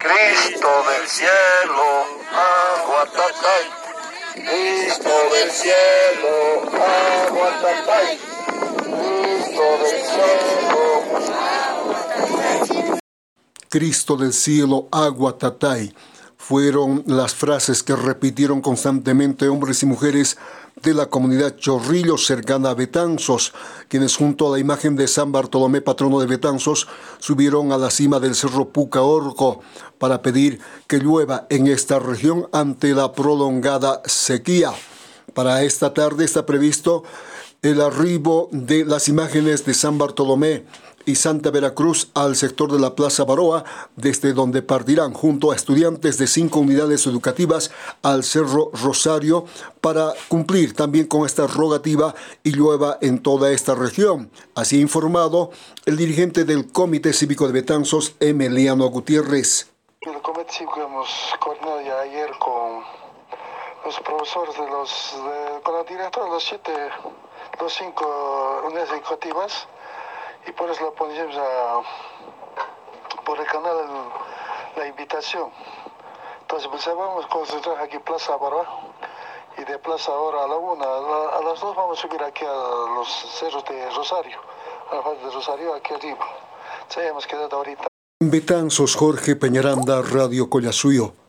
Cristo del cielo, agua tatay. Cristo del cielo, agua tatay. Cristo del cielo, agua tatay. Cristo del cielo, agua tatay. Fueron las frases que repitieron constantemente hombres y mujeres de la comunidad Chorrillos cercana a Betanzos, quienes junto a la imagen de San Bartolomé, patrono de Betanzos, subieron a la cima del cerro Pucaorco para pedir que llueva en esta región ante la prolongada sequía. Para esta tarde está previsto el arribo de las imágenes de San Bartolomé y Santa Veracruz al sector de la Plaza Baroa, desde donde partirán junto a estudiantes de 5 unidades educativas al Cerro Rosario para cumplir también con esta rogativa y llueva en toda esta región. Así ha informado el dirigente del Comité Cívico de Betanzos, Emiliano Gutiérrez. El Comité Cívico hemos coordinado ya ayer con los profesores con la directora de los 5 unidades educativas, y por eso lo ponemos por el canal la invitación. Entonces pues vamos a concentrar aquí Plaza Baroa, y de Plaza ahora a la 1, a las 2 vamos a subir aquí a los cerros de Rosario, a la parte de Rosario aquí arriba. Ya hemos quedado ahorita. Betanzos, Jorge Peñaranda, Radio Collasuyo.